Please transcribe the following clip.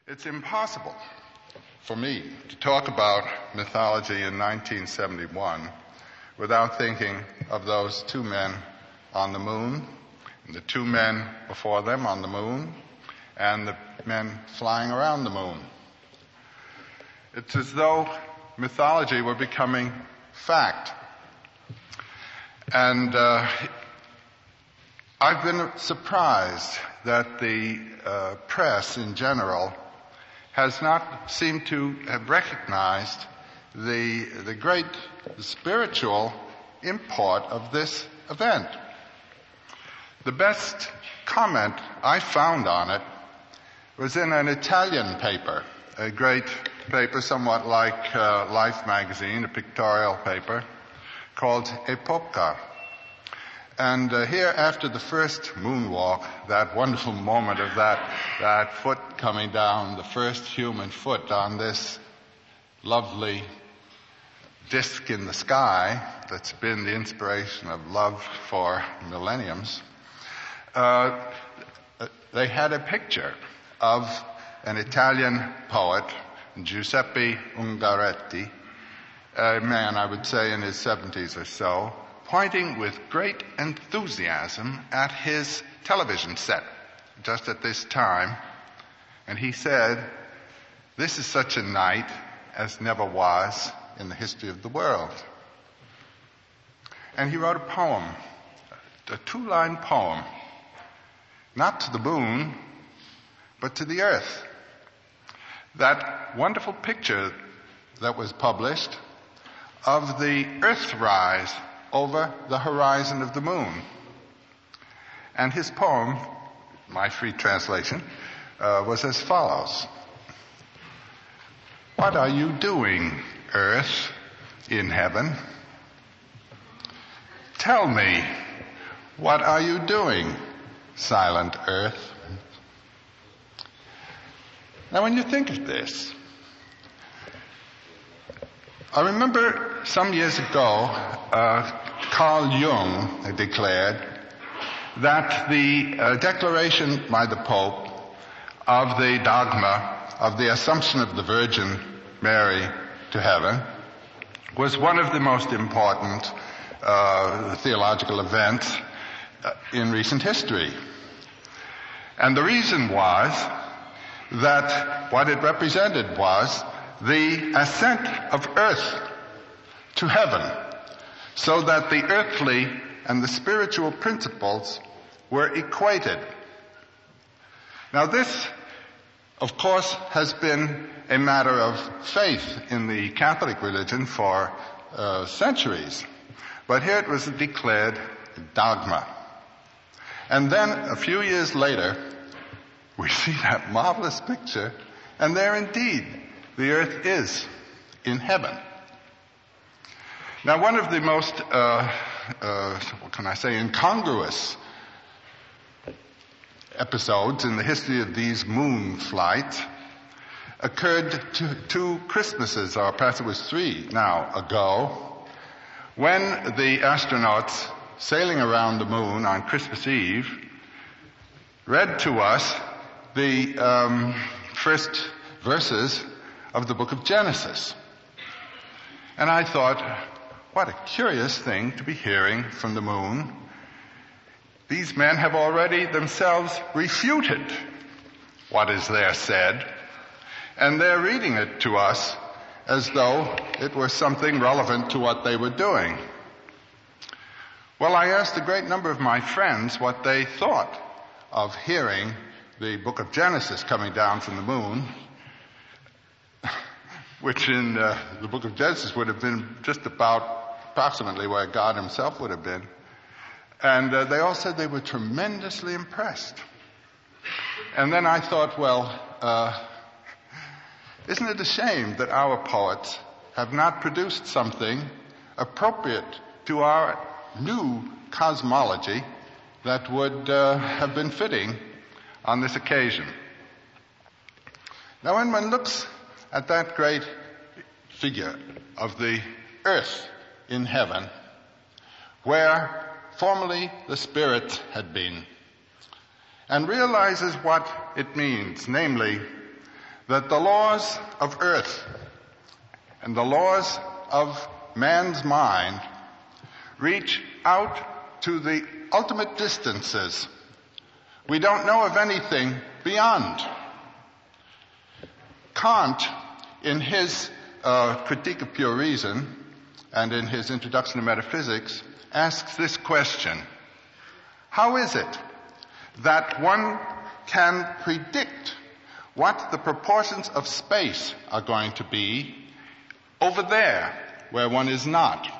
It's impossible for me to talk about mythology in 1971 without thinking of those two men on the moon, and the two men before them on the moon, and the men flying around the moon. It's as though mythology were becoming fact. And I've been surprised that the press in general has not seemed to have recognized the great spiritual import of this event. The best comment I found on it was in an Italian paper, a great paper somewhat like Life magazine, a pictorial paper, called Epoca. And here, after the first moonwalk, that wonderful moment of that foot coming down, the first human foot on this lovely disk in the sky that's been the inspiration of love for millenniums, they had a picture of an Italian poet, Giuseppe Ungaretti, a man, I would say, in his 70s or so, pointing with great enthusiasm at his television set just at this time. And he said, "This is such a night as never was in the history of the world." And he wrote a poem, a 2-line poem, not to the moon, but to the earth. That wonderful picture that was published of the Earthrise over the horizon of the moon. And his poem, my free translation, was as follows. "What are you doing, Earth, in heaven? Tell me, what are you doing, silent Earth?" Now, when you think of this, I remember some years ago, Carl Jung declared that the declaration by the Pope of the dogma of the Assumption of the Virgin Mary to heaven was one of the most important theological events in recent history. And the reason was that what it represented was the ascent of earth to heaven, so that the earthly and the spiritual principles were equated. Now this, of course, has been a matter of faith in the Catholic religion for centuries, but here it was declared dogma. And then a few years later, we see that marvelous picture, and there indeed the earth is in heaven. Now, one of the most, incongruous episodes in the history of these moon flights occurred two Christmases, or perhaps it was 3 now ago, when the astronauts sailing around the moon on Christmas Eve read to us the first verses of the book of Genesis. And I thought, what a curious thing to be hearing from the moon. These men have already themselves refuted what is there said, and they're reading it to us as though it were something relevant to what they were doing. Well, I asked a great number of my friends what they thought of hearing the book of Genesis coming down from the moon, which in the book of Genesis would have been just about approximately where God himself would have been. And they all said they were tremendously impressed. And then I thought, well, isn't it a shame that our poets have not produced something appropriate to our new cosmology that would have been fitting on this occasion? Now, when one looks at that great figure of the earth in heaven, where formerly the spirit had been, and realizes what it means, namely that the laws of earth and the laws of man's mind reach out to the ultimate distances. We don't know of anything beyond. Kant, in his Critique of Pure Reason and in his Introduction to Metaphysics, asks this question: how is it that one can predict what the proportions of space are going to be over there where one is not?